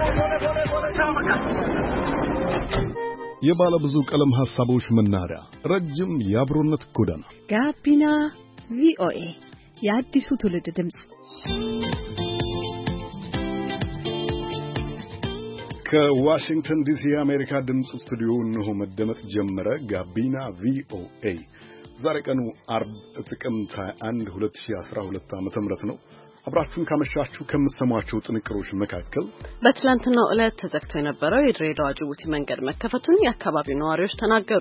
የባለ ብዙ ቀለም ሐሳቦች መናኸሪያ ረጅም የአብሮነት ጎዳና ጋቢና ቪኦኤ የአዲሱ ትውልድ ድምጽ ከዋሽንግተን ዲሲ የአሜሪካ ድምጽ ስቱዲዮ ነው መደመጥ ጀመረ። ጋቢና ቪኦኤ ዛሬ ቀኑ አርብ ጥቅምት 21 2012 ዓ.ም ነው። አብራችሁን ካመሻችሁ ከምትሰሟቸው ጥንቅሮች መካከል በትላንትናው ዕለት ተዘግቶ የነበረው የድሬዳዋ ጅቡቲ መንገድ መከፈቱን የአካባቢው ነዋሪዎች ተናገሩ።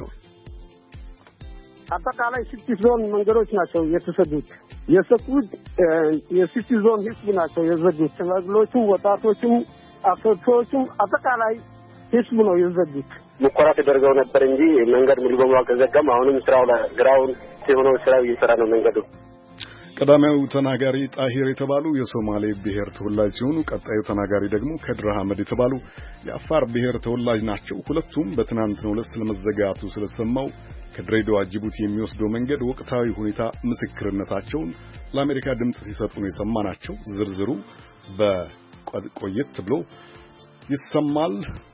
አጠቃላይ 6 ዞን መንገዶች ናቸው የተሰዱት። የሲቲ ዞን ህዝብ ናቸው የዘጉት። ሽማግሌዎቹም፣ ወጣቶቹም፣ አፍሪካዎቹም አጠቃላይ ህዝብ ነው የዘጉት። ሙከራ ተደርገው ነበር እንጂ መንገድ ሙሉ በሙሉ አልተዘጋም። አሁንም ስራው ግራውን ሲሆነው ስራው እየሰራ ነው መንገዱ። ቀዳሚው ተናጋሪ ጣሂር የተባሉ የሶማሌ ብሔር ተወላጅ ሲሆኑ ቀጣዩ ተናጋሪ ደግሞ ከድር አህመድ የተባሉ የአፋር ብሔር ተወላጅ ናቸው። ሁለቱም በትናንትናው ዕለት ስለመዘጋቱ ስለሰማው ከድሬዳዋ ጅቡቲ የሚወስደው መንገድ ወቅታዊ ሁኔታ ምስክርነታቸውን ለአሜሪካ ድምጽ ሲሰጡ ነው የሰማናቸው። ዝርዝሩ በቆየት ብሎ ይሰማል።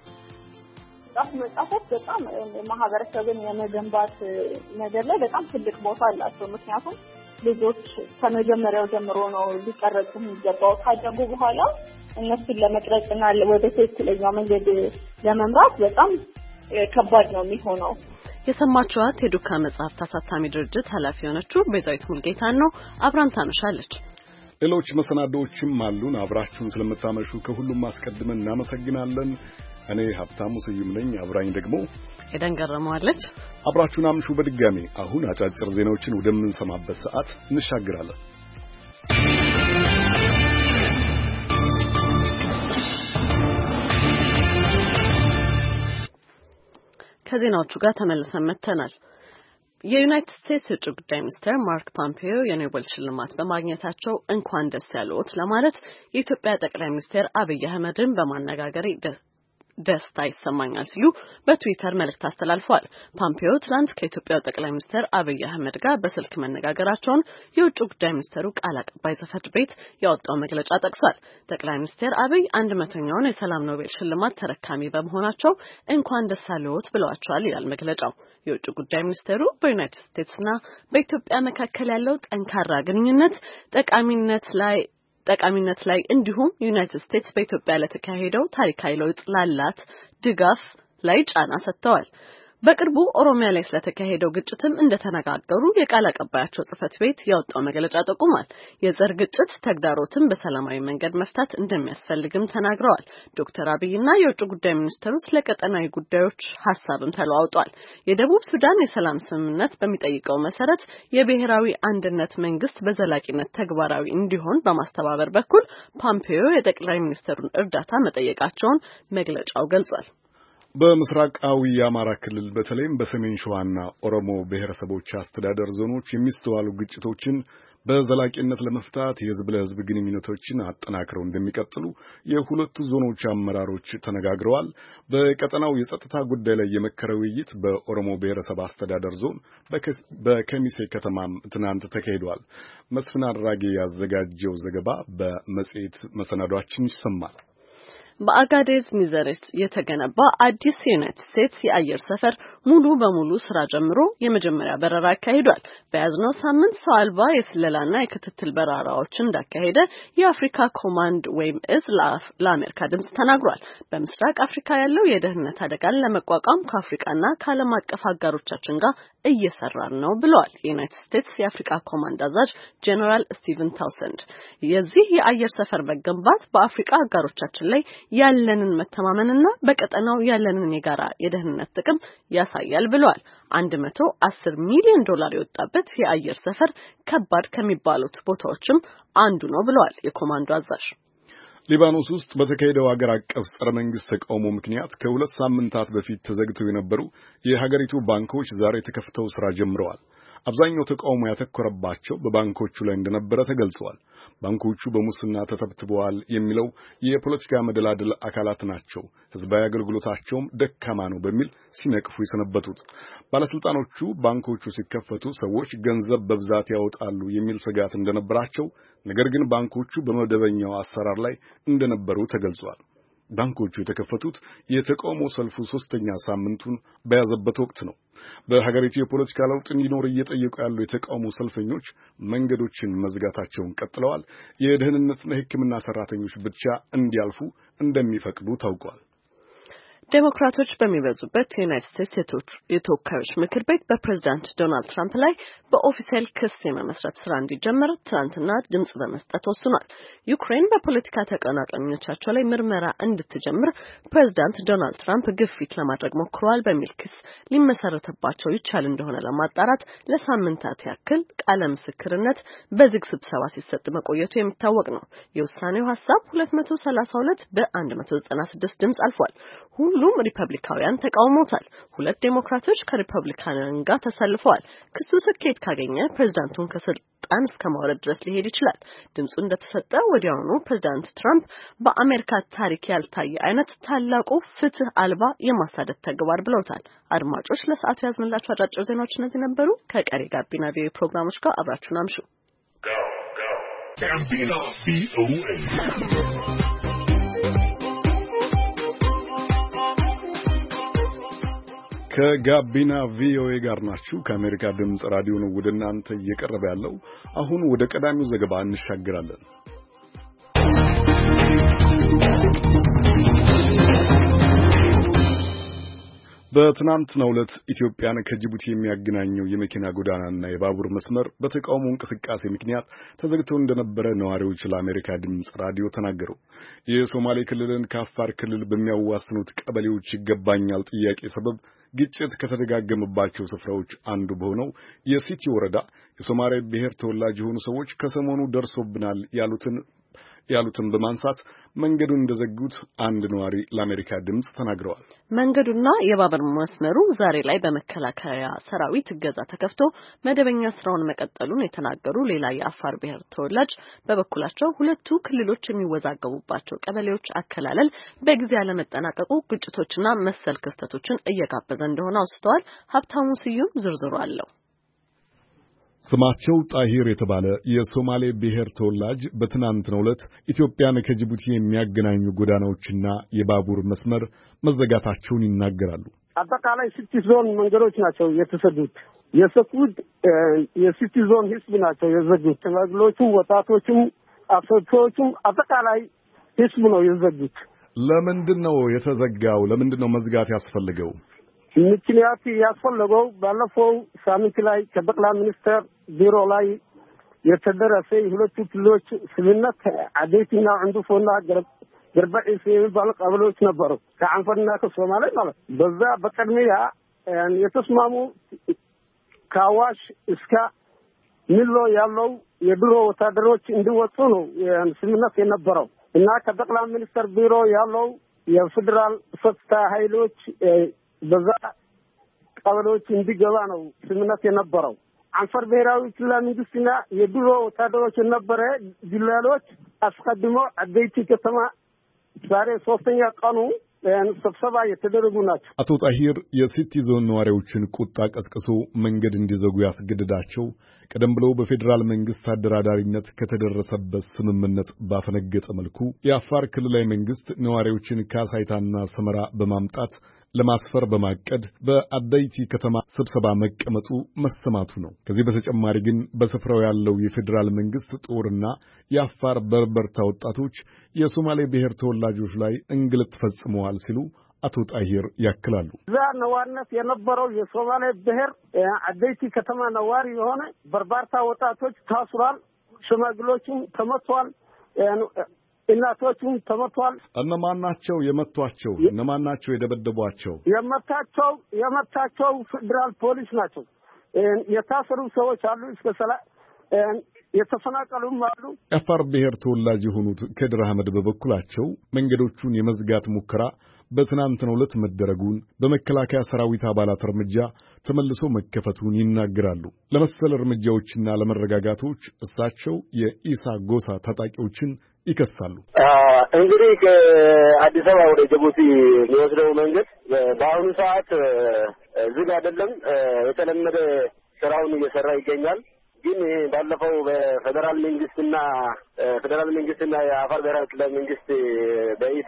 መጽሐፎች በጣም ማህበረሰብን የመገንባት ነገር ላይ በጣም ትልቅ ቦታ አላቸው። ምክንያቱም ልጆች ከመጀመሪያው ጀምሮ ነው ሊቀረጹ የሚገባው። ካደጉ በኋላ እነሱን ለመቅረጽና ወደ ትክክለኛው መንገድ ለመምራት በጣም ከባድ ነው የሚሆነው። የሰማችኋት የዱካ መጽሐፍት አሳታሚ ድርጅት ኃላፊ የሆነችው ቤዛዊት ሙልጌታን ነው። አብራን ታመሻለች። ሌሎች መሰናዶዎችም አሉን። አብራችሁን ስለምታመሹ ከሁሉም አስቀድመን እናመሰግናለን። እኔ ሀብታሙ ስዩም ነኝ። አብራኝ ደግሞ ኤደን ገረመዋለች። አብራችሁን አምሹ። በድጋሚ አሁን አጫጭር ዜናዎችን ወደምንሰማበት ሰዓት እንሻገራለን። ከዜናዎቹ ጋር ተመልሰን መጥተናል። የዩናይትድ ስቴትስ የውጭ ጉዳይ ሚኒስትር ማርክ ፖምፒዮ የኖቤል ሽልማት በማግኘታቸው እንኳን ደስ ያለዎት ለማለት የኢትዮጵያ ጠቅላይ ሚኒስትር አብይ አህመድን በማነጋገር ደስታ ይሰማኛል ሲሉ በትዊተር መልእክት አስተላልፈዋል። ፖምፒዮ ትላንት ከኢትዮጵያው ጠቅላይ ሚኒስትር አብይ አህመድ ጋር በስልክ መነጋገራቸውን የውጭ ጉዳይ ሚኒስትሩ ቃል አቀባይ ጽሕፈት ቤት ያወጣው መግለጫ ጠቅሷል። ጠቅላይ ሚኒስትር አብይ 100ኛውን የሰላም ኖቤል ሽልማት ተረካሚ በመሆናቸው እንኳን ደስ አለዎት ብለዋቸዋል ይላል መግለጫው። የውጭ ጉዳይ ሚኒስትሩ በዩናይትድ ስቴትስና በኢትዮጵያ መካከል ያለው ጠንካራ ግንኙነት ጠቃሚነት ላይ እንዲሁም ዩናይትድ ስቴትስ በኢትዮጵያ ለተካሄደው ታሪካዊ ለውጥ ላላት ድጋፍ ላይ ጫና ሰጥተዋል። በቅርቡ ኦሮሚያ ላይ ስለተካሄደው ግጭትም እንደተነጋገሩ የቃል አቀባያቸው ጽሕፈት ቤት ያወጣው መግለጫ ጠቁሟል። የዘር ግጭት ተግዳሮትን በሰላማዊ መንገድ መፍታት እንደሚያስፈልግም ተናግረዋል። ዶክተር አብይና የውጭ ጉዳይ ሚኒስትሩ ስለ ቀጠናዊ ጉዳዮች ሐሳብም ተለዋውጧል። የደቡብ ሱዳን የሰላም ስምምነት በሚጠይቀው መሰረት የብሔራዊ አንድነት መንግስት በዘላቂነት ተግባራዊ እንዲሆን በማስተባበር በኩል ፖምፒዮ የጠቅላይ ሚኒስትሩን እርዳታ መጠየቃቸውን መግለጫው ገልጿል። በምስራቃዊ የአማራ ክልል በተለይም በሰሜን ሸዋና ኦሮሞ ብሔረሰቦች አስተዳደር ዞኖች የሚስተዋሉ ግጭቶችን በዘላቂነት ለመፍታት የህዝብ ለህዝብ ግንኙነቶችን አጠናክረው እንደሚቀጥሉ የሁለቱ ዞኖች አመራሮች ተነጋግረዋል። በቀጠናው የጸጥታ ጉዳይ ላይ የመከረ ውይይት በኦሮሞ ብሔረሰብ አስተዳደር ዞን በከሚሴ ከተማም ትናንት ተካሂዷል። መስፍን አድራጌ ያዘጋጀው ዘገባ በመጽሔት መሰናዷችን ይሰማል። በአጋዴዝ ሚዘሬስ የተገነባ አዲስ የዩናይትድ ስቴትስ የአየር ሰፈር ሙሉ በሙሉ ስራ ጀምሮ የመጀመሪያ በረራ አካሂዷል። በያዝነው ሳምንት ሰው አልባ የስለላና የክትትል በረራዎችን እንዳካሄደ የአፍሪካ ኮማንድ ወይም እዝ ለአሜሪካ ድምጽ ተናግሯል። በምስራቅ አፍሪካ ያለው የደህንነት አደጋን ለመቋቋም ከአፍሪካና ከዓለም አቀፍ አጋሮቻችን ጋር እየሰራን ነው ብለዋል የዩናይትድ ስቴትስ የአፍሪካ ኮማንድ አዛዥ ጄኔራል ስቲቨን ታውሰንድ። የዚህ የአየር ሰፈር መገንባት በአፍሪካ አጋሮቻችን ላይ ያለንን መተማመንና በቀጠናው ያለንን የጋራ የደህንነት ጥቅም ያሳያል ብለዋል። 110 ሚሊዮን ዶላር የወጣበት የአየር ሰፈር ከባድ ከሚባሉት ቦታዎችም አንዱ ነው ብለዋል የኮማንዶ አዛዥ። ሊባኖስ ውስጥ በተካሄደው ሀገር አቀፍ ጸረ መንግስት ተቃውሞ ምክንያት ከ2 ሳምንታት በፊት ተዘግተው የነበሩ የሀገሪቱ ባንኮች ዛሬ ተከፍተው ስራ ጀምረዋል። አብዛኛው ተቃውሞ ያተኮረባቸው በባንኮቹ ላይ እንደነበረ ተገልጿል። ባንኮቹ በሙስና ተተብትበዋል የሚለው የፖለቲካ መደላድል አካላት ናቸው ህዝባዊ አገልግሎታቸውም ደካማ ነው በሚል ሲነቅፉ የሰነበቱት። ባለስልጣኖቹ ባንኮቹ ሲከፈቱ ሰዎች ገንዘብ በብዛት ያወጣሉ የሚል ስጋት እንደነበራቸው፣ ነገር ግን ባንኮቹ በመደበኛው አሰራር ላይ እንደነበሩ ተገልጿል። ባንኮቹ የተከፈቱት የተቃውሞ ሰልፉ 3ኛ ሳምንቱን በያዘበት ወቅት ነው። በሀገሪቱ የፖለቲካ ለውጥ እንዲኖር እየጠየቁ ያሉ የተቃውሞ ሰልፈኞች መንገዶችን መዝጋታቸውን ቀጥለዋል። የደህንነትና የሕክምና ሰራተኞች ብቻ እንዲያልፉ እንደሚፈቅዱ ታውቋል። ዴሞክራቶች በሚበዙበት የዩናይትድ ስቴትስ የተወካዮች ምክር ቤት በፕሬዝዳንት ዶናልድ ትራምፕ ላይ በኦፊሴል ክስ የመመስረት ስራ እንዲጀመር ትናንትና ድምጽ በመስጠት ወስኗል። ዩክሬን በፖለቲካ ተቀናቃኞቻቸው ላይ ምርመራ እንድትጀምር ፕሬዝዳንት ዶናልድ ትራምፕ ግፊት ለማድረግ ሞክረዋል በሚል ክስ ሊመሰረትባቸው ይቻል እንደሆነ ለማጣራት ለሳምንታት ያክል ቃለ ምስክርነት በዝግ ስብሰባ ሲሰጥ መቆየቱ የሚታወቅ ነው። የውሳኔው ሐሳብ 232 በ196 ድምጽ አልፏል። ሁሉም ሪፐብሊካውያን ተቃውሞታል። 2 ዴሞክራቶች ከሪፐብሊካውያን ጋር ተሰልፈዋል። ክሱ ስኬት ካገኘ ፕሬዝዳንቱን ከስልጣን እስከ ማውረድ ድረስ ሊሄድ ይችላል። ድምጹ እንደተሰጠ ወዲያውኑ ፕሬዝዳንት ትራምፕ በአሜሪካ ታሪክ ያልታየ አይነት ታላቁ ፍትህ አልባ የማሳደድ ተግባር ብለውታል። አድማጮች ለሰዓቱ ያዝንላችሁ አጫጭር ዜናዎች እነዚህ ነበሩ። ከቀሪ ጋቢና ቪኦኤ ፕሮግራሞች ጋር አብራችሁን አምሹ። ከጋቢና ቪኦኤ ጋር ናችሁ። ከአሜሪካ ድምጽ ራዲዮ ነው ወደ እናንተ እየቀረበ ያለው። አሁን ወደ ቀዳሚው ዘገባ እንሻገራለን። በትናንትናው ዕለት ኢትዮጵያን ከጅቡቲ የሚያገናኘው የመኪና ጎዳናና የባቡር መስመር በተቃውሞ እንቅስቃሴ ምክንያት ተዘግቶ እንደነበረ ነዋሪዎች ለአሜሪካ ድምጽ ራዲዮ ተናገሩ። የሶማሌ ክልልን ከአፋር ክልል በሚያዋስኑት ቀበሌዎች ይገባኛል ጥያቄ ሰበብ ግጭት ከተደጋገመባቸው ስፍራዎች አንዱ በሆነው የሲቲ ወረዳ የሶማሌ ብሔር ተወላጅ የሆኑ ሰዎች ከሰሞኑ ደርሶብናል ያሉትን በማንሳት መንገዱን እንደዘጉት አንድ ነዋሪ ለአሜሪካ ድምጽ ተናግረዋል። መንገዱና የባቡር መስመሩ ዛሬ ላይ በመከላከያ ሰራዊት እገዛ ተከፍቶ መደበኛ ስራውን መቀጠሉን የተናገሩ ሌላ የአፋር ብሔር ተወላጅ በበኩላቸው ሁለቱ ክልሎች የሚወዛገቡባቸው ቀበሌዎች አከላለል በጊዜ ያለመጠናቀቁ ግጭቶችና መሰል ክስተቶችን እየጋበዘ እንደሆነ አውስተዋል። ሀብታሙ ስዩም ዝርዝሩ አለው። ስማቸው ጣሂር የተባለ የሶማሌ ብሔር ተወላጅ በትናንትናው ዕለት ኢትዮጵያን ከጅቡቲ የሚያገናኙ ጎዳናዎችና የባቡር መስመር መዘጋታቸውን ይናገራሉ። አጠቃላይ ሲቲ ዞን መንገዶች ናቸው የተሰዱት። የሰኩት የሲቲ ዞን ህዝብ ናቸው የዘጉት። ሽማግሌዎቹም፣ ወጣቶቹም፣ አፍሪካዎቹም አጠቃላይ ህዝብ ነው የዘጉት። ለምንድን ነው የተዘጋው? ለምንድን ነው መዝጋት ያስፈልገው? ምክንያት ያስፈለገው ባለፈው ሳምንት ላይ ከጠቅላይ ሚኒስትር ቢሮ ላይ የተደረሰ የሁለቱ ክልሎች ስምምነት አዴትና ዕንዱፎና ገርባዒስ የሚባሉ ቀበሌዎች ነበሩ ከአንፈርና ከሶማሌ ማለት። በዛ በቅድሚያ የተስማሙ ከአዋሽ እስከ ሚሎ ያለው የድሮ ወታደሮች እንዲወጡ ነው ስምምነት የነበረው እና ከጠቅላይ ሚኒስትር ቢሮ ያለው የፌዴራል ጸጥታ ኃይሎች በዛ ቀበሌዎች እንዲገባ ነው ስምምነት የነበረው። አንፈር ብሔራዊ ክልላዊ መንግስትና የድሮ ወታደሮች የነበረ ጅላሎች አስቀድሞ አዴይቲ ከተማ ዛሬ 3ኛ ቀኑ ስብሰባ የተደረጉ ናቸው። አቶ ጣሂር የሲቲ ዞን ነዋሪዎችን ቁጣ ቀስቅሶ መንገድ እንዲዘጉ ያስገድዳቸው ቀደም ብለው በፌዴራል መንግስት አደራዳሪነት ከተደረሰበት ስምምነት ባፈነገጠ መልኩ የአፋር ክልላዊ መንግስት ነዋሪዎችን ከአሳይታና ሰመራ በማምጣት ለማስፈር በማቀድ በአዳይቲ ከተማ ስብሰባ መቀመጡ መሰማቱ ነው። ከዚህ በተጨማሪ ግን በስፍራው ያለው የፌዴራል መንግስት ጦርና የአፋር በርበርታ ወጣቶች የሶማሌ ብሔር ተወላጆች ላይ እንግልት ፈጽመዋል ሲሉ አቶ ጣሂር ያክላሉ። እዛ ነዋሪነት የነበረው የሶማሌ ብሔር አዳይቲ ከተማ ነዋሪ የሆነ በርበርታ ወጣቶች ታስሯል። ሽማግሌዎችም ተመቷል። እናቶቹም ተመቷል። እነማን ናቸው የመቷቸው? እነማን ናቸው የደበደቧቸው? የመታቸው ፌዴራል ፖሊስ ናቸው። የታሰሩ ሰዎች አሉ። የተፈናቀሉም አሉ። የአፋር ብሔር ተወላጅ የሆኑት ከድር አህመድ በበኩላቸው መንገዶቹን የመዝጋት ሙከራ በትናንትናው ዕለት መደረጉን በመከላከያ ሰራዊት አባላት እርምጃ ተመልሶ መከፈቱን ይናገራሉ። ለመሰል እርምጃዎችና ለመረጋጋቶች እሳቸው የኢሳ ጎሳ ታጣቂዎችን ይከሳሉ። እንግዲህ ከአዲስ አበባ ወደ ጅቡቲ የሚወስደው መንገድ በአሁኑ ሰዓት ዝግ አይደለም። የተለመደ ስራውን እየሰራ ይገኛል። ግን ባለፈው በፌደራል መንግስትና የአፋር ብሔራዊ ክልላዊ መንግስት በኢሳ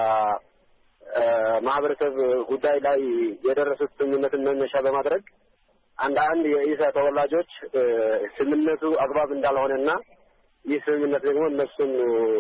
ማህበረሰብ ጉዳይ ላይ የደረሱት ስምምነትን መነሻ በማድረግ አንዳንድ የኢሳ ተወላጆች ስምምነቱ አግባብ እንዳልሆነና ይህ ስምምነት ደግሞ እነሱን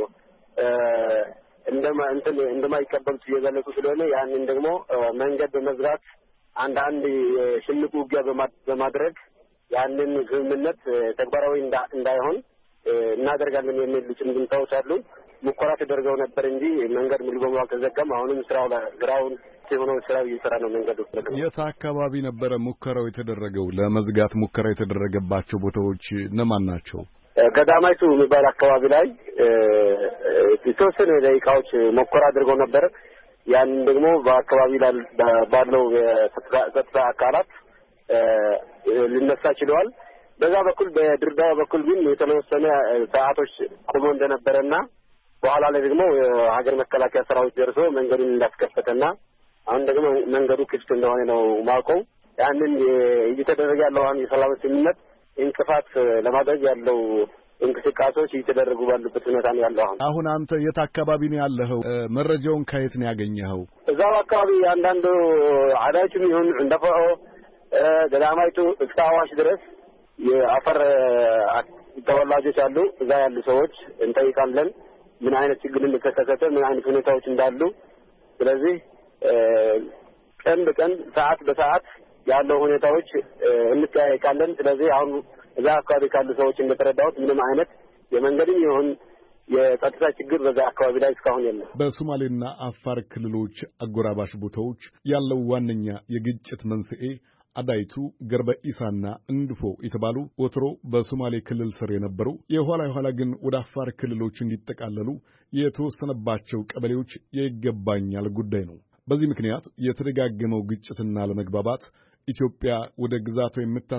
እንደማይቀበሉት እየገለጹ ስለሆነ ያንን ደግሞ መንገድ በመዝጋት አንዳንድ የሽምቅ ውጊያ በማድረግ ያንን ስምምነት ተግባራዊ እንዳይሆን እናደርጋለን የሚል ጭምጭምታዎች አሉ። ሙከራ ተደርገው ነበር እንጂ መንገድ ሙሉ በሙሉ አልተዘጋም። አሁንም ግራውን ሲሆነው ስራው እየሰራ ነው መንገዱ። የት አካባቢ ነበረ ሙከራው የተደረገው? ለመዝጋት ሙከራ የተደረገባቸው ቦታዎች እነማን ናቸው? ገዳማይቱ የሚባል አካባቢ ላይ የተወሰነ ደቂቃዎች ሙከራ አድርገው ነበር። ያንን ደግሞ በአካባቢ ባለው የጸጥታ አካላት ሊነሳ ችለዋል። በዛ በኩል በድርዳዋ በኩል ግን የተወሰነ ሰዓቶች ቆሞ እንደነበረና በኋላ ላይ ደግሞ የሀገር መከላከያ ሰራዊት ደርሶ መንገዱን እንዳስከፈተና አሁን ደግሞ መንገዱ ክፍት እንደሆነ ነው ማውቀው። ያንን እየተደረገ ያለው አሁን የሰላም ስምምነት እንቅፋት ለማድረግ ያለው እንቅስቃሴዎች እየተደረጉ ባሉበት ሁኔታ ነው ያለው። አሁን አንተ የት አካባቢ ነው ያለኸው? መረጃውን ከየት ነው ያገኘኸው? እዛው አካባቢ አንዳንዱ አዳችም ይሁን እንደፈኦ ገዳማይቱ እስከ አዋሽ ድረስ የአፈር ተወላጆች አሉ። እዛ ያሉ ሰዎች እንጠይቃለን ምን አይነት ችግር እንደተከሰተ፣ ምን አይነት ሁኔታዎች እንዳሉ። ስለዚህ ቀን በቀን ሰዓት በሰዓት ያለው ሁኔታዎች እንጠያየቃለን። ስለዚህ አሁን እዛ አካባቢ ካሉ ሰዎች እንደተረዳሁት ምንም አይነት የመንገድም ይሁን የጸጥታ ችግር በዛ አካባቢ ላይ እስካሁን የለም። በሶማሌና አፋር ክልሎች አጎራባሽ ቦታዎች ያለው ዋነኛ የግጭት መንስኤ አዳይቱ፣ ገርበ ኢሳና እንድፎ የተባሉ ወትሮ በሶማሌ ክልል ስር የነበሩ የኋላ ግን ወደ አፋር ክልሎች እንዲጠቃለሉ የተወሰነባቸው ቀበሌዎች የይገባኛል ጉዳይ ነው። በዚህ ምክንያት የተደጋገመው ግጭትና አለመግባባት ኢትዮጵያ ወደ ግዛቷ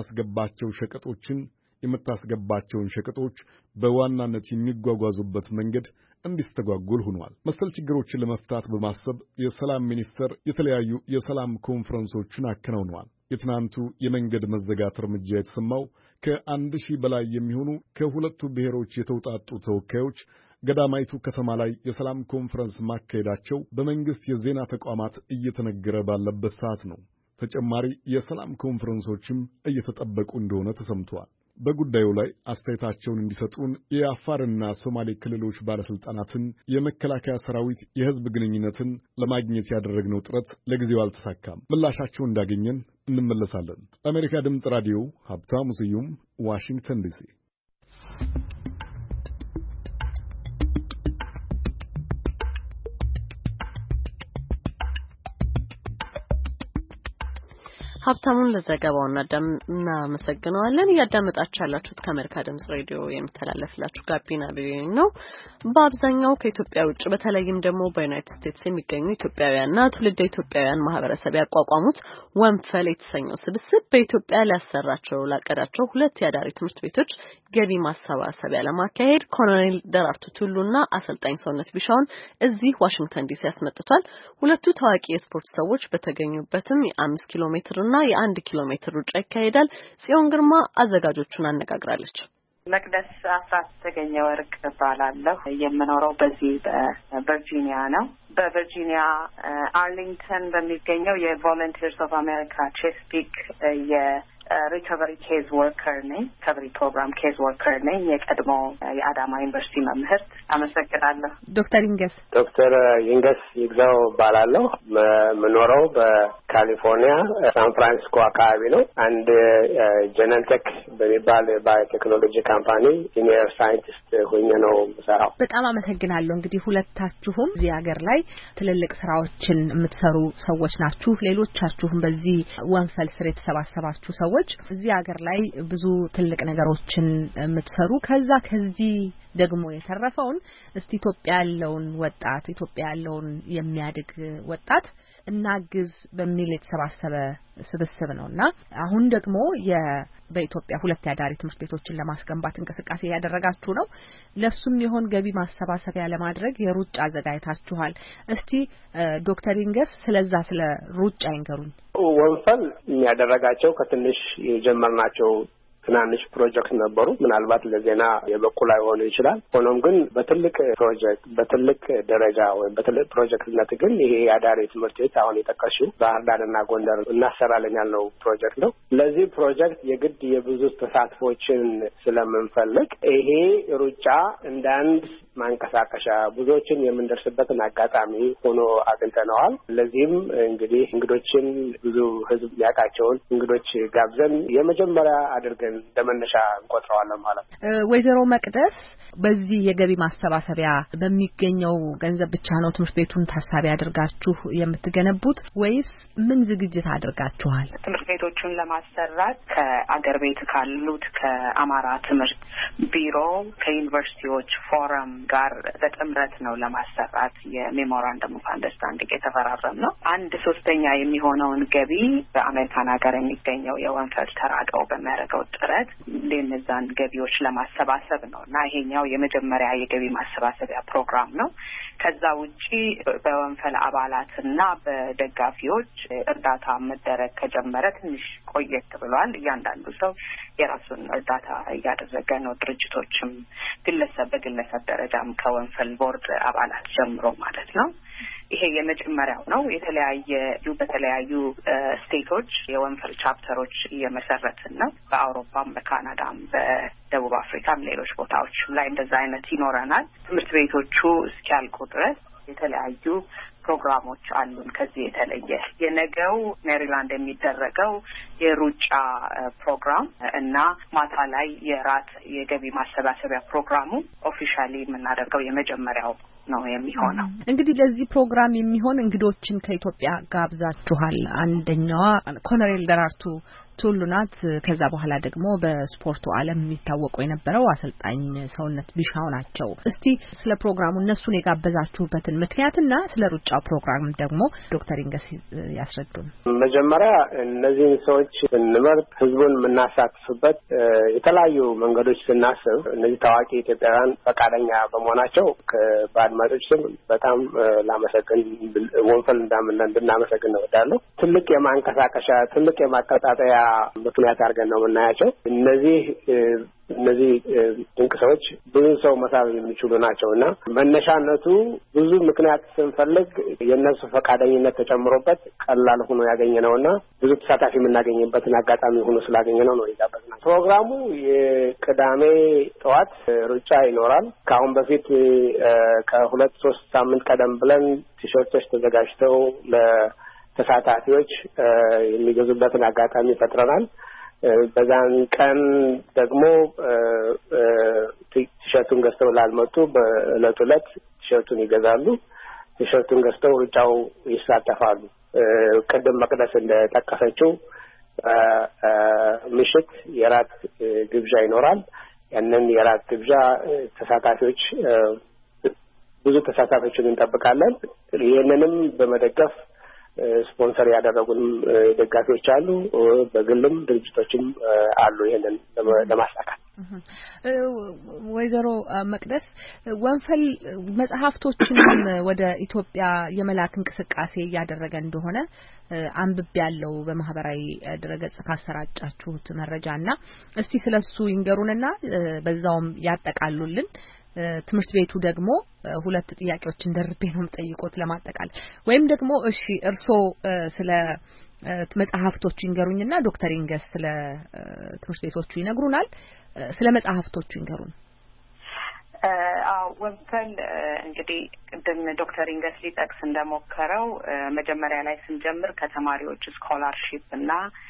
የምታስገባቸውን ሸቀጦች በዋናነት የሚጓጓዙበት መንገድ እንዲስተጓጎል ሆኗል። መሰል ችግሮችን ለመፍታት በማሰብ የሰላም ሚኒስቴር የተለያዩ የሰላም ኮንፈረንሶችን አከናውነዋል። የትናንቱ የመንገድ መዘጋት እርምጃ የተሰማው ከ1000 በላይ የሚሆኑ ከሁለቱ ብሔሮች የተውጣጡ ተወካዮች ገዳማይቱ ከተማ ላይ የሰላም ኮንፈረንስ ማካሄዳቸው በመንግስት የዜና ተቋማት እየተነገረ ባለበት ሰዓት ነው። ተጨማሪ የሰላም ኮንፈረንሶችም እየተጠበቁ እንደሆነ ተሰምቷል። በጉዳዩ ላይ አስተያየታቸውን እንዲሰጡን የአፋርና ሶማሌ ክልሎች ባለስልጣናትን፣ የመከላከያ ሰራዊት የህዝብ ግንኙነትን ለማግኘት ያደረግነው ጥረት ለጊዜው አልተሳካም። ምላሻቸውን እንዳገኘን እንመለሳለን። ለአሜሪካ ድምፅ ራዲዮ ሀብታሙ ስዩም ዋሽንግተን ዲሲ። ሀብታሙን ለዘገባው እናመሰግናለን። እያዳመጣችሁ ያላችሁት ከአሜሪካ ድምጽ ሬዲዮ የሚተላለፍላችሁ ጋቢና ቪኦኤ ነው። በአብዛኛው ከኢትዮጵያ ውጭ በተለይም ደግሞ በዩናይትድ ስቴትስ የሚገኙ ኢትዮጵያውያንና ትውልደ ኢትዮጵያውያን ማህበረሰብ ያቋቋሙት ወንፈል የተሰኘው ስብስብ በኢትዮጵያ ሊያሰራቸው ላቀዳቸው 2 የአዳሪ ትምህርት ቤቶች ገቢ ማሰባሰቢያ ለማካሄድ ኮሎኔል ደራርቱ ቱሉና አሰልጣኝ ሰውነት ቢሻውን እዚህ ዋሽንግተን ዲሲ ያስመጥቷል። ሁለቱ ታዋቂ የስፖርት ሰዎች በተገኙበትም የ5 ኪሎ ሜትር እና የ1 ኪሎ ሜትር ሩጫ ይካሄዳል። ጽዮን ግርማ አዘጋጆቹን አነጋግራለች። መቅደስ አስራት ተገኘ ወርቅ እባላለሁ። የምኖረው በዚህ በቨርጂኒያ ነው። በቨርጂኒያ አርሊንግተን በሚገኘው የቮለንቲርስ ኦፍ አሜሪካ ቼስፒክ ሪከቨሪ ኬዝ ወርከር ነኝ። ሪከቨሪ ፕሮግራም ኬዝ ወርከር ነኝ። የቀድሞ የአዳማ ዩኒቨርሲቲ መምህርት። አመሰግናለሁ። ዶክተር ይንገስ ይግዛው እባላለሁ። የምኖረው በካሊፎርኒያ ሳን ፍራንሲስኮ አካባቢ ነው። አንድ ጀነንቴክ በሚባል ባዮቴክኖሎጂ ካምፓኒ ሲኒየር ሳይንቲስት ሆኜ ነው የምሰራው። በጣም አመሰግናለሁ። እንግዲህ ሁለታችሁም እዚህ ሀገር ላይ ትልልቅ ስራዎችን የምትሰሩ ሰዎች ናችሁ። ሌሎቻችሁም በዚህ ወንፈል ስር የተሰባሰባችሁ ሰዎች እዚህ ሀገር ላይ ብዙ ትልቅ ነገሮችን የምትሰሩ ከዚህ ደግሞ የተረፈውን እስቲ ኢትዮጵያ ያለውን የሚያድግ ወጣት እናግዝ በሚል የተሰባሰበ ስብስብ ነውና አሁን ደግሞ በኢትዮጵያ 2 የአዳሪ ትምህርት ቤቶችን ለማስገንባት እንቅስቃሴ ያደረጋችሁ ነው። ለሱም ይሆን ገቢ ማሰባሰቢያ ለማድረግ የሩጫ አዘጋጅታችኋል። እስቲ ዶክተር ይንገስ ስለ ሩጫ ይንገሩን። ወንፈል የሚያደረጋቸው ከትንሽ የጀመርናቸው ትናንሽ ፕሮጀክት ነበሩ። ምናልባት ለዜና የበቁ ላይ ሆኖ ይችላል። ሆኖም ግን በትልቅ ፕሮጀክት በትልቅ ደረጃ ወይም በትልቅ ፕሮጀክትነት ግን ይሄ አዳሪ ትምህርት ቤት አሁን የጠቀሽው ባህር ዳርና ጎንደር እናሰራለን ያልነው ፕሮጀክት ነው። ለዚህ ፕሮጀክት የግድ የብዙ ተሳትፎችን ስለምንፈልግ ይሄ ሩጫ እንደ አንድ ማንቀሳቀሻ ብዙዎችን የምንደርስበትን አጋጣሚ ሆኖ አግኝተነዋል። ለዚህም እንግዲህ እንግዶችን ብዙ ህዝብ ያቃቸውን እንግዶች ጋብዘን የመጀመሪያ አድርገን ለመነሻ እንቆጥረዋለን ማለት ነው። ወይዘሮ መቅደስ በዚህ የገቢ ማሰባሰቢያ በሚገኘው ገንዘብ ብቻ ነው ትምህርት ቤቱን ታሳቢ አድርጋችሁ የምትገነቡት ወይስ ምን ዝግጅት አድርጋችኋል? ትምህርት ቤቶቹን ለማሰራት ከአገር ቤት ካሉት ከአማራ ትምህርት ቢሮ ከዩኒቨርሲቲዎች ፎረም ጋር በጥምረት ነው ለማሰራት የሜሞራንደም ኦፍ አንደርስታንዲንግ የተፈራረም ነው። 1/3 የሚሆነውን ገቢ በአሜሪካን ሀገር የሚገኘው የወንፈል ተራድኦ በሚያደርገው ጥረት ለነዛን ገቢዎች ለማሰባሰብ ነው እና ይሄኛው የመጀመሪያ የገቢ ማሰባሰቢያ ፕሮግራም ነው። ከዛ ውጪ በወንፈል አባላትና በደጋፊዎች እርዳታ መደረግ ከጀመረ ትንሽ ቆየት ብሏል። እያንዳንዱ ሰው የራሱን እርዳታ እያደረገ ነው። ድርጅቶችም ግለሰብ በግለሰብ ደረጃም ከወንፈል ቦርድ አባላት ጀምሮ ማለት ነው። ይሄ የመጀመሪያው ነው። በተለያዩ ስቴቶች የወንፈል ቻፕተሮች እየመሰረትን ነው። በአውሮፓም በካናዳም በደቡብ አፍሪካም ሌሎች ቦታዎች ላይ እንደዛ አይነት ይኖረናል። ትምህርት ቤቶቹ እስኪያልቁ ድረስ የተለያዩ ፕሮግራሞች አሉን። ከዚህ የተለየ የነገው ሜሪላንድ የሚደረገው የሩጫ ፕሮግራም እና ማታ ላይ የራት የገቢ ማሰባሰቢያ ፕሮግራሙ ኦፊሻሊ የምናደርገው የመጀመሪያው ነው የሚሆነው። እንግዲህ ለዚህ ፕሮግራም የሚሆን እንግዶችን ከኢትዮጵያ ጋብዛችኋል። አንደኛዋ ኮሎኔል ደራርቱ ቱሉ ናት። ከዛ በኋላ ደግሞ በስፖርቱ ዓለም የሚታወቁ የነበረው አሰልጣኝ ሰውነት ቢሻው ናቸው። እስቲ ስለ ፕሮግራሙ እነሱን የጋበዛችሁበትን ምክንያትና ስለ ሩጫው ፕሮግራም ደግሞ ዶክተር ኢንገስ ያስረዱን። መጀመሪያ እነዚህን ሰዎች ስንመርጥ ህዝቡን የምናሳትፍበት የተለያዩ መንገዶች ስናስብ እነዚህ ታዋቂ ኢትዮጵያውያን ፈቃደኛ በመሆናቸው በአድማጮች ስም በጣም ላመሰግን ወንፈል እንድናመሰግን እወዳለሁ። ትልቅ የማንቀሳቀሻ ትልቅ የማቀጣጠያ ምክንያት አድርገን ነው የምናያቸው። እነዚህ ድንቅ ሰዎች ብዙ ሰው መሳብ የሚችሉ ናቸውና መነሻነቱ ብዙ ምክንያት ስንፈልግ የእነሱ ፈቃደኝነት ተጨምሮበት ቀላል ሆኖ ያገኘነውና ብዙ ተሳታፊ የምናገኝበትን አጋጣሚ ሆኖ ስላገኘነው ነው የጋበዝነው። ፕሮግራሙ የቅዳሜ ጠዋት ሩጫ ይኖራል። ከአሁን በፊት ከ2-3 ሳምንት ቀደም ብለን ቲሸርቶች ተዘጋጅተው ለተሳታፊዎች የሚገዙበትን አጋጣሚ ፈጥረናል። በዛን ቀን ደግሞ ቲሸርቱን ገዝተው ላልመጡ በዕለቱ ዕለት ቲሸርቱን ይገዛሉ። ቲሸርቱን ገዝተው ሩጫው ይሳተፋሉ። ቅድም መቅደስ እንደጠቀሰችው ምሽት የራት ግብዣ ይኖራል። ያንን የራት ግብዣ ተሳታፊዎች ብዙ ተሳታፊዎችን እንጠብቃለን። ይህንንም በመደገፍ ስፖንሰር ያደረጉንም ደጋፊዎች አሉ። በግልም ድርጅቶችም አሉ ይሄንን ለማሳካት። ወይዘሮ መቅደስ ወንፈል መጽሐፍቶችንም ወደ ኢትዮጵያ የመላክ እንቅስቃሴ እያደረገ እንደሆነ አንብቤ ያለው በማህበራዊ ድረገጽ ካሰራጫችሁት መረጃና እስቲ ስለሱ ይንገሩንና በዛውም ያጠቃሉልን። ትምህርት ቤቱ ደግሞ 2 ጥያቄዎችን ደርቤ ነው የምጠይቆት ለማጠቃለል ወይም ደግሞ እሺ እርሶ ስለ መጽሐፍቶቹ ይንገሩኝና ዶክተር ኢንገስ ስለ ትምህርት ቤቶቹ ይነግሩናል። ስለ መጽሐፍቶቹ ይንገሩን። ወንፈል እንግዲህ ቅድም ዶክተር ኢንገስ ሊጠቅስ እንደሞከረው መጀመሪያ ላይ ስንጀምር ከተማሪዎች ስኮላርሺፕ እና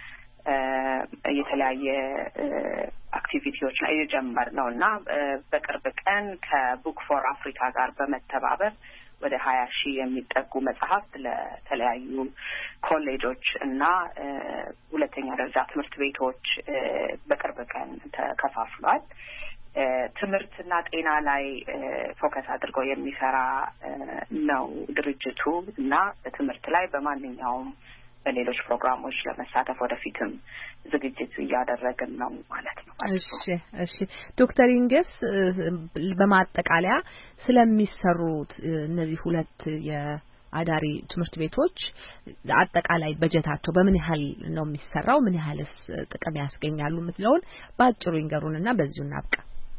የተለያየ አክቲቪቲዎች ላይ የጀመርነው እና በቅርብ ቀን ከቡክ ፎር አፍሪካ ጋር በመተባበር ወደ 20,000 የሚጠጉ መጽሐፍት ለተለያዩ ኮሌጆች እና ሁለተኛ ደረጃ ትምህርት ቤቶች በቅርብ ቀን ተከፋፍሏል። ትምህርትና ጤና ላይ ፎከስ አድርጎ የሚሰራ ነው ድርጅቱ እና በትምህርት ላይ በማንኛውም በሌሎች ፕሮግራሞች ለመሳተፍ ወደፊትም ዝግጅት እያደረግን ነው ማለት ነው። እሺ ዶክተር ኢንገስ በማጠቃለያ ስለሚሰሩት እነዚህ 2 አዳሪ ትምህርት ቤቶች አጠቃላይ በጀታቸው በምን ያህል ነው የሚሰራው? ምን ያህልስ ጥቅም ያስገኛሉ? ምትለውን ባጭሩ ይንገሩንና በዚሁ እናብቃ።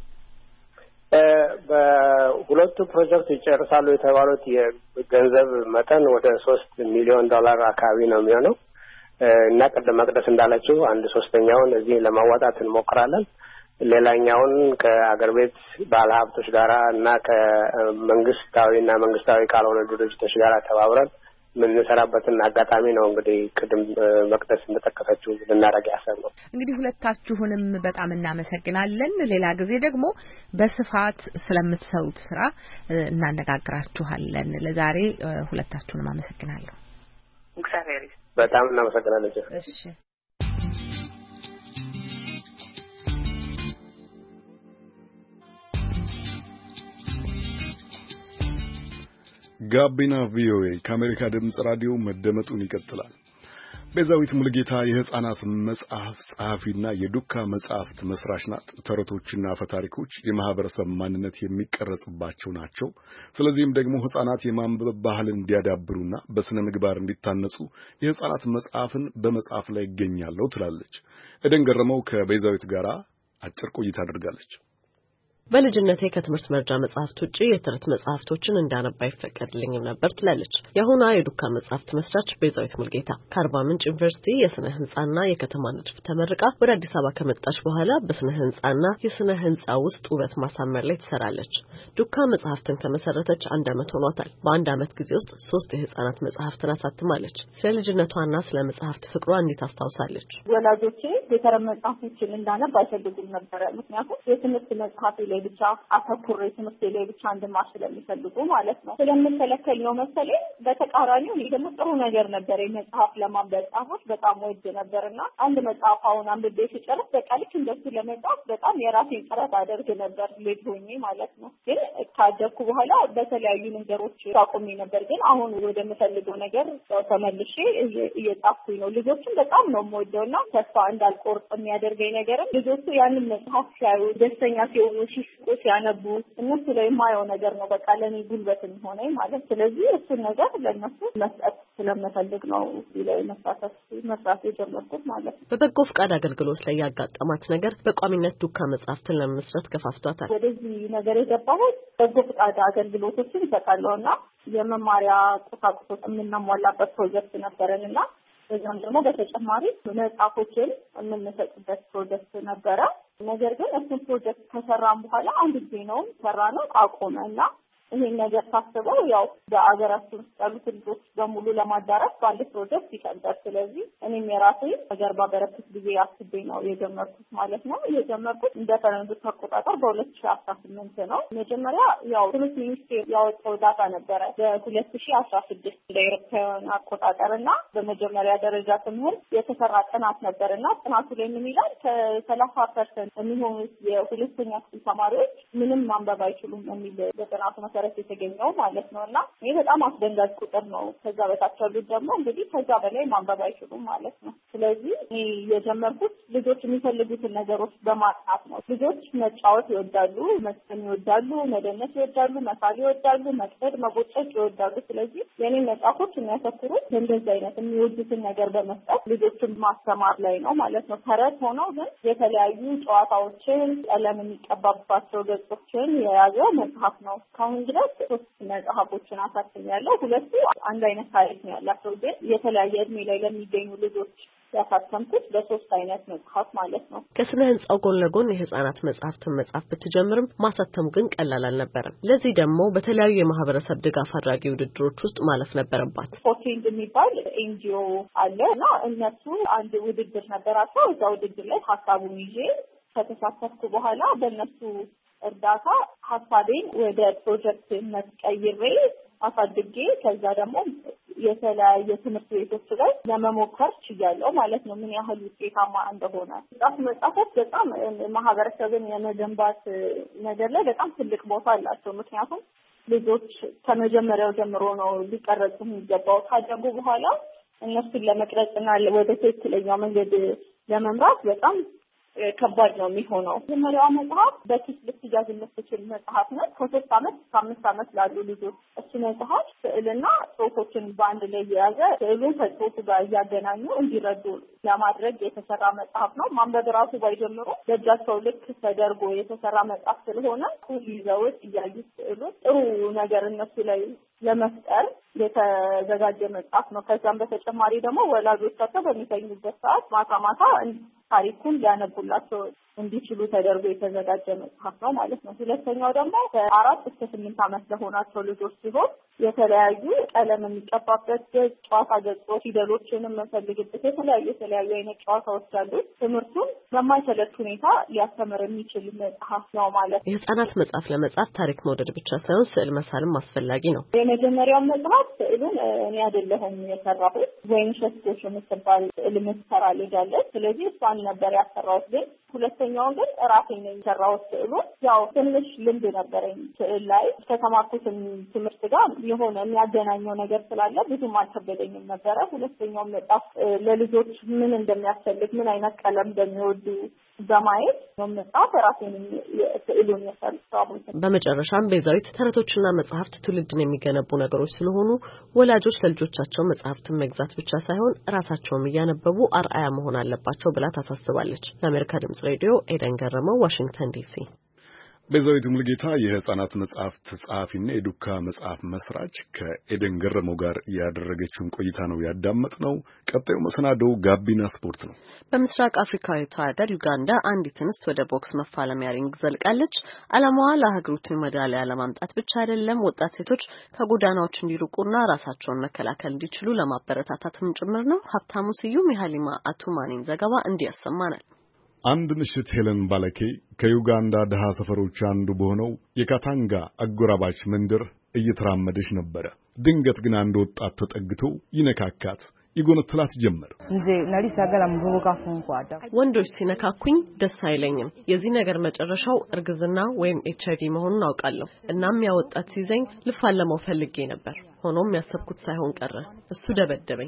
በሁለቱ ፕሮጀክት ይጨርሳሉ የተባሉት የገንዘብ መጠን ወደ $3 ሚሊዮን አካባቢ ነው የሚሆነው እና ቀደም መቅደስ እንዳለችው 1/3ኛውን እዚህ ለማዋጣት እንሞክራለን። ሌላኛውን ከአገር ቤት ባለሀብቶች ጋራ እና ከመንግስታዊና መንግስታዊ ካልሆነ ድርጅቶች ጋራ ተባብረን ምንሰራበትን አጋጣሚ ነው እንግዲህ ቅድም መቅደስ እንደተከፈችው ልናረግ ያሰብነው። እንግዲህ ሁለታችሁንም በጣም እናመሰግናለን። ሌላ ጊዜ ደግሞ በስፋት ስለምትሰሩት ስራ እናነጋግራችኋለን። ለዛሬ ሁለታችሁንም አመሰግናለሁ። እግዚአብሔር በጣም እናመሰግናለን። እሺ ጋቢና ቪኦኤ ከአሜሪካ ድምጽ ራዲዮ መደመጡን ይቀጥላል። ቤዛዊት ሙልጌታ የህፃናት መጽሐፍ ጸሐፊና የዱካ መጽሐፍት መስራች ናት። ተረቶችና አፈታሪኮች የማህበረሰብ ማንነት የሚቀረጽባቸው ናቸው። ስለዚህም ደግሞ ህፃናት የማንበብ ባህልን እንዲያዳብሩና በስነ ምግባር እንዲታነጹ የህፃናት መጽሐፍን በመጽሐፍ ላይ ይገኛለሁ ትላለች። ኤደን ገረመው ከቤዛዊት ጋር አጭር ቆይታ አድርጋለች። በልጅነቴ ከትምህርት መርጃ መጽሐፍት ውጪ የተረት መጽሐፍቶችን እንዳነባ ይፈቀድልኝም ነበር ትላለች የአሁኗ የዱካ መጽሐፍት መስራች ቤዛዊት ሙልጌታ። ከአርባ ምንጭ ዩኒቨርሲቲ የስነ ህንጻና የከተማ ንድፍ ተመርቃ ወደ አዲስ አበባ ከመጣች በኋላ በስነ ህንጻና የስነ ህንጻ ውስጥ ውበት ማሳመር ላይ ትሰራለች። ዱካ መጽሐፍትን ከመሰረተች 1 ዓመት ሆኗታል። በ1 ዓመት ጊዜ ውስጥ 3 የህፃናት መጽሐፍትን አሳትማለች። ስለ ልጅነቷና ስለ መጽሐፍት ፍቅሯ እንዴት አስታውሳለች? ወላጆቼ የተረት መጽሐፎችን እንዳነብ አይፈልጉም ነበር። ምክንያቱም የትምህርት መጽሐፍ ላይ ብቻ አተኩሬ ትምህርት ላይ ብቻ እንድማር ስለሚፈልጉ ማለት ነው። ስለምንከለከል ነው መሰለኝ። በተቃራኒው ይሄ ደግሞ ጥሩ ነገር ነበር። የመጽሐፍ ለማንበብ መጽሐፎች በጣም ወድ ነበርና አንድ መጽሐፍ አሁን አንብቤ ሲጨርስ በቃ ልክ እንደሱ ለመጻፍ በጣም የራሴን ጥረት አደርግ ነበር ልጅ ሆኜ ማለት ነው። ግን ካደኩ በኋላ በተለያዩ ነገሮች ታቆሚ ነበር። ግን አሁን ወደ ምፈልገው ነገር ተመልሼ እየጻፍኩኝ ነው። ልጆችን በጣም ነው የምወደውና ተስፋ እንዳልቆርጥ የሚያደርገኝ ነገርም ልጆቹ ያንን መጽሐፍ ሲያዩ ደስተኛ ሲሆኑ ሲያነቡ እነሱ ላይ የማየው ነገር ነው። በቃ ለኔ ጉልበት የሚሆነኝ ማለት። ስለዚህ እሱን ነገር ለነሱ መስጠት ስለምፈልግ ነው ላይ መስራት የጀመርኩት ማለት ነው። በበጎ ፍቃድ አገልግሎት ላይ ያጋጠማት ነገር በቋሚነት ዱካ መጽሐፍትን ለመስራት ከፋፍቷታል። ወደዚህ ነገር የገባሁት በጎ ፍቃድ አገልግሎቶችን ይሰጣለውና የመማሪያ ቁሳቁሶች የምናሟላበት ፕሮጀክት ነበረንና በዛም ደግሞ በተጨማሪ መጽሐፎችን የምንሰጥበት ፕሮጀክት ነበረ። ነገር ግን እሱን ፕሮጀክት ከሰራን በኋላ አንድ ጊዜ ነው ሰራነው አቆመና ይሄን ነገር ታስበው ያው በአገራችን ውስጥ ያሉት ልጆች በሙሉ ለማዳረስ ባለ ፕሮጀክት ይቀርባል። ስለዚህ እኔም የራሴ ነገር ባበረክት ጊዜ አስቤ ነው የጀመርኩት ማለት ነው። የጀመርኩት እንደ ፈረንጆች አቆጣጠር በ2018 ነው። መጀመሪያ ያው ትምህርት ሚኒስቴር ያወጣው ዳታ ነበረ በ2016 ለአውሮፓውያን አቆጣጠርና በመጀመሪያ ደረጃ ትምህርት የተሰራ ጥናት ነበርና ጥናቱ ላይ ምን ይላል? ከ30% የሚሆኑ የሁለተኛ ክፍል ተማሪዎች ምንም ማንበብ አይችሉም የሚል በጥናቱ መሰረት የተገኘው ማለት ነውና ይሄ በጣም አስደንጋጭ ቁጥር ነው። ከዛ በታች ያሉት ደግሞ እንግዲህ ከዛ በላይ ማንበብ አይችሉም ማለት ነው። ስለዚህ የጀመርኩት ልጆች የሚፈልጉትን ነገሮች በማጥናት ነው። ልጆች መጫወት ይወዳሉ፣ መስፈን ይወዳሉ፣ መደነስ ይወዳሉ፣ መሳል ይወዳሉ፣ መቅደድ መቦጨቅ ይወዳሉ። ስለዚህ የኔ መጽሐፎች የሚያተኩሩት እንደዚህ አይነት የሚወዱትን ነገር በመስጠት ልጆችን ማስተማር ላይ ነው ማለት ነው። ተረት ሆነው ግን የተለያዩ ጨዋታዎችን፣ ቀለም የሚቀባባቸው ገጾችን የያዘ መጽሐፍ ነው። ካሁን ድረስ 3 መጽሐፎችን አሳትሜያለሁ። 2ቱ አንድ አይነት ታሪክ ነው ያላቸው፣ ግን የተለያየ እድሜ ላይ ለሚገኙ ልጆች ያሳተምኩት በ3 አይነት መጽሐፍ ማለት ነው። ከስነ ህንጻው ጎን ለጎን የህፃናት መጽሐፍትን መጻፍ ብትጀምርም ማሳተሙ ግን ቀላል አልነበረም። ለዚህ ደግሞ በተለያዩ የማህበረሰብ ድጋፍ አድራጊ ውድድሮች ውስጥ ማለፍ ነበረባት። ፎርቲንግ የሚባል ኤንጂኦ አለ እና እነሱ አንድ ውድድር ነበራቸው። እዛ ውድድር ላይ ሀሳቡን ይዤ ከተሳተፍኩ በኋላ በእነሱ እርዳታ ሀሳቤን ወደ ፕሮጀክት ቀይሬ አሳድጌ ከዛ ደግሞ የተለያየ ትምህርት ቤቶች ላይ ለመሞከር ችያለሁ ማለት ነው። ምን ያህል ውጤታማ እንደሆነ መጽሐፎች በጣም ማህበረሰብን የመገንባት ነገር ላይ በጣም ትልቅ ቦታ አላቸው። ምክንያቱም ልጆች ከመጀመሪያው ጀምሮ ነው ሊቀረጹ የሚገባው። ካደጉ በኋላ እነሱን ለመቅረጽና ወደ ትክክለኛው መንገድ ለመምራት በጣም ከባድ ነው የሚሆነው። መጀመሪያው መጽሐፍ በኪስ ልትያዝ የምትችል መጽሐፍ ነው። ከ3 ዓመት እስከ 5 ዓመት ላሉ ልጆች እሱ መጽሐፍ ስዕልና ጽሑፎችን በአንድ ላይ የያዘ ስዕሉን ከጽሑፉ ጋር እያገናኙ እንዲረዱ ለማድረግ የተሰራ መጽሐፍ ነው። ማንበብ ራሱ ባይጀምሩ በእጃቸው ልክ ተደርጎ የተሰራ መጽሐፍ ስለሆነ ይዘውት እያዩት ስዕሉን ጥሩ ነገር እነሱ ላይ ለመፍጠር የተዘጋጀ መጽሐፍ ነው። ከዛም በተጨማሪ ደግሞ ወላጆቻቸው በሚተኙበት ሰዓት ማታ ታሪኩን ሊያነቡላቸው እንዲችሉ ተደርጎ የተዘጋጀ መጽሐፍ ነው ማለት ነው። ሁለተኛው ደግሞ ከ4 እስከ 8 ዓመት ለሆናቸው ልጆች ሲሆን የተለያዩ ቀለም የሚቀባበት ጨዋታ ገጾች፣ ፊደሎችንም መፈልግበት የተለያዩ አይነት ጨዋታዎች አሉ። ትምህርቱን በማይሰለች ሁኔታ ሊያስተምር የሚችል መጽሐፍ ነው ማለት ነው። የህፃናት መጽሐፍ ለመጻፍ ታሪክ መውደድ ብቻ ሳይሆን ስዕል መሳልም አስፈላጊ ነው። የመጀመሪያው መጽሐፍ ስዕሉን እኔ አይደለሁም የሰራሁት፣ ወይንሸት ጎሽ የምትባል ስዕል የምትሰራ ልጅ አለች። ስለዚህ እሷን ነበር ያሰራሁት። ግን ሁለተኛው ግን ራሴ ነኝ የሰራሁት ስዕሉን። ያው ትንሽ ልምድ ነበረኝ ስዕል ላይ ከተማርኩትም ትምህርት ጋር የሆነ የሚያገናኘው ነገር ስላለ ብዙም አልከበደኝም ነበረ። ሁለተኛው መጽሐፍ ለልጆች ምን እንደሚያስፈልግ ምን አይነት ቀለም እንደሚወዱ በማየት መጽሐፍ ራሴን ስዕሉን የሰራሁት። በመጨረሻም ቤዛዊት ተረቶችና መጽሐፍት ትውልድን የሚገነቡ ነገሮች ስለሆኑ ወላጆች ለልጆቻቸው መጽሐፍትን መግዛት ብቻ ሳይሆን ራሳቸውም እያነበቡ አርአያ መሆን አለባቸው ብላ ታሳስባለች። ለአሜሪካ ድምጽ ሬዲዮ ኤደን ገረመው፣ ዋሽንግተን ዲሲ። ቤዛዊት ሙልጌታ የህፃናት መጽሐፍት ጸሐፊና የዱካ መጽሐፍ መስራች ከኤደን ገረመው ጋር ያደረገችውን ቆይታ ነው ያዳመጥነው። ቀጣዩ መሰናዶው ጋቢና ስፖርት ነው። በምስራቅ አፍሪካዊቷ ሀገር ዩጋንዳ አንዲት እንስት ወደ ቦክስ መፋለሚያ ሪንግ ዘልቃለች። ዓላማዋ ለሀገሪቱ ሜዳሊያ ለማምጣት ብቻ አይደለም፣ ወጣት ሴቶች ከጎዳናዎች እንዲርቁና ራሳቸውን መከላከል እንዲችሉ ለማበረታታትም ጭምር ነው። ሀብታሙ ስዩም የሀሊማ አቱማኒን ዘገባ እንዲያሰማናል። አንድ ምሽት ሄለን ባለኬ ከዩጋንዳ ደሃ ሰፈሮች አንዱ በሆነው የካታንጋ አጎራባች መንደር እየተራመደች ነበረ። ድንገት ግን አንድ ወጣት ተጠግቶ ይነካካት፣ ይጎነትላት ጀመር። ወንዶች ሲነካኩኝ ደስ አይለኝም። የዚህ ነገር መጨረሻው እርግዝና ወይም HIV መሆኑን አውቃለሁ። እናም ያ ወጣት ሲይዘኝ ልፋለመው ፈልጌ ነበር። ሆኖም ያሰብኩት ሳይሆን ቀረ። እሱ ደበደበኝ።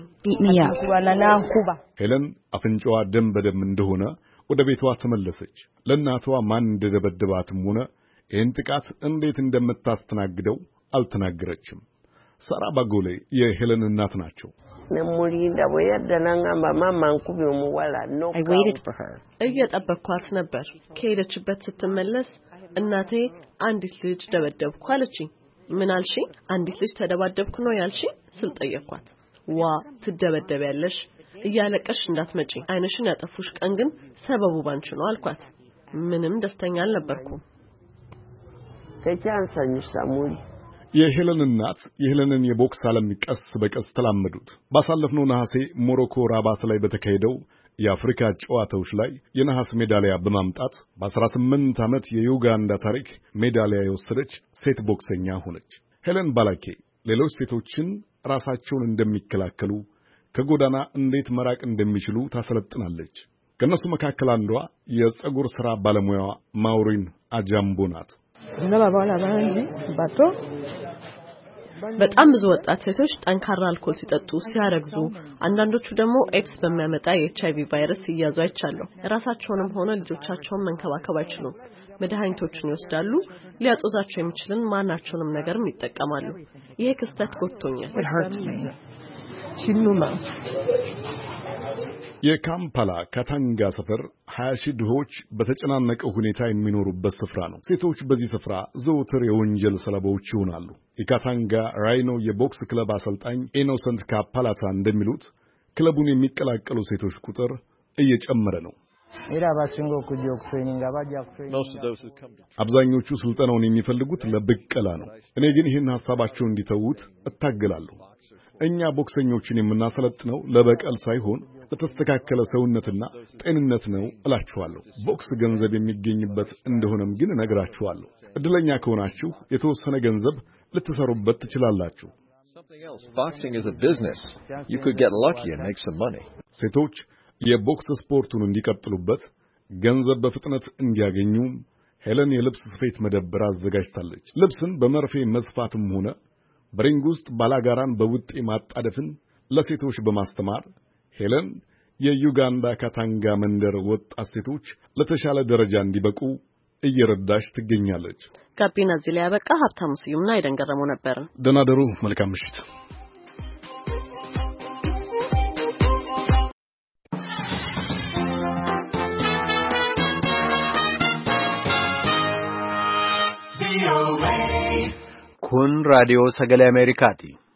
ሄለን አፍንጫዋ ደም በደም እንደሆነ ወደ ቤቷ ተመለሰች። ለእናቷ ማን እንደደበደባትም ሆነ ይህን ጥቃት እንዴት እንደምታስተናግደው አልተናገረችም። ሳራ ባጎሌ የሄለን እናት ናቸው። እየጠበቅኳት ነበር። ከሄደችበት ስትመለስ እናቴ አንዲት ልጅ ደበደብኩ አለችኝ። ምን አልሽኝ? አንዲት ልጅ ተደባደብኩ ነው ያልሽኝ ስል ጠየቅኳት። ዋ ትደበደቢያለሽ፣ እያለቀሽ እንዳትመጪ፣ አይንሽን ያጠፉሽ ቀን ግን ሰበቡ ባንቺ ነው አልኳት። ምንም ደስተኛ አልነበርኩም። የሄለን እናት የሄለንን የቦክስ ዓለም ቀስ በቀስ ተላመዱት። ባሳለፍነው ነሐሴ ሞሮኮ ራባት ላይ በተካሄደው የአፍሪካ ጨዋታዎች ላይ የነሐስ ሜዳሊያ በማምጣት በ18 ዓመት የዩጋንዳ ታሪክ ሜዳሊያ የወሰደች ሴት ቦክሰኛ ሆነች። ሄለን ባላኬ ሌሎች ሴቶችን ራሳቸውን እንደሚከላከሉ ከጎዳና እንዴት መራቅ እንደሚችሉ ታሰለጥናለች። ከነሱ መካከል አንዷ የጸጉር ሥራ ባለሙያዋ ማውሪን አጃምቦ ናት። በጣም ብዙ ወጣት ሴቶች ጠንካራ አልኮል ሲጠጡ፣ ሲያረግዙ፣ አንዳንዶቹ ደግሞ ኤድስ በሚያመጣ የኤችአይቪ ቫይረስ ሲያዙ አይቻለሁ። ራሳቸውንም ሆነ ልጆቻቸውን መንከባከብ አይችሉም። መድኃኒቶችን ይወስዳሉ። ሊያጦዛቸው የሚችልን ማናቸውንም ነገርም ይጠቀማሉ። ይሄ ክስተት ጎድቶኛል። የካምፓላ ካታንጋ ሰፈር 20 ሺህ ድሆች በተጨናነቀው ሁኔታ የሚኖሩበት ስፍራ ነው። ሴቶች በዚህ ስፍራ ዘወትር የወንጀል ሰለባዎች ይሆናሉ። የካታንጋ ራይኖ የቦክስ ክለብ አሰልጣኝ ኢኖሰንት ካፓላታ እንደሚሉት ክለቡን የሚቀላቀሉ ሴቶች ቁጥር እየጨመረ ነው። አብዛኞቹ ስልጠናውን የሚፈልጉት ለብቀላ ነው። እኔ ግን ይህን ሐሳባቸውን እንዲተዉት እታገላለሁ። እኛ ቦክሰኞችን የምናሰለጥነው ለበቀል ሳይሆን ለተስተካከለ ሰውነትና ጤንነት ነው እላችኋለሁ። ቦክስ ገንዘብ የሚገኝበት እንደሆነም ግን እነግራችኋለሁ። እድለኛ ከሆናችሁ የተወሰነ ገንዘብ ልትሰሩበት ትችላላችሁ። ሴቶች የቦክስ ስፖርቱን እንዲቀጥሉበት ገንዘብ በፍጥነት እንዲያገኙ ሄለን የልብስ ስፌት መደብር አዘጋጅታለች። ልብስን በመርፌ መስፋትም ሆነ በሪንግ ውስጥ ባላጋራን በውጤ ማጣደፍን ለሴቶች በማስተማር ሄለን የዩጋንዳ ካታንጋ መንደር ወጣት ሴቶች ለተሻለ ደረጃ እንዲበቁ እየረዳች ትገኛለች። ጋቢና እዚህ ላይ ያበቃ። ሀብታሙ ስዩምና አይደን ገረመው ነበር። ደህና ደሩ። መልካም ምሽት። kun raadiyoo sagalee Ameerikaati.